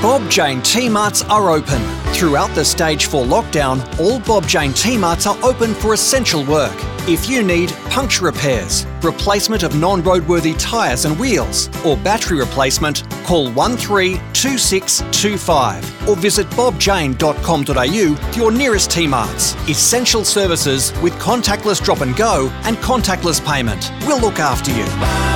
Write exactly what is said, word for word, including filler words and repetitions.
Bob Jane T-Marts are open. Throughout the stage four lockdown, all Bob Jane T-Marts are open for essential work. If you need puncture repairs, replacement of non-roadworthy tyres and wheels, or battery replacement, call one three two six two five or visit bob jane dot com dot a u for your nearest T-Marts. Essential services with contactless drop and go and contactless payment. We'll look after you.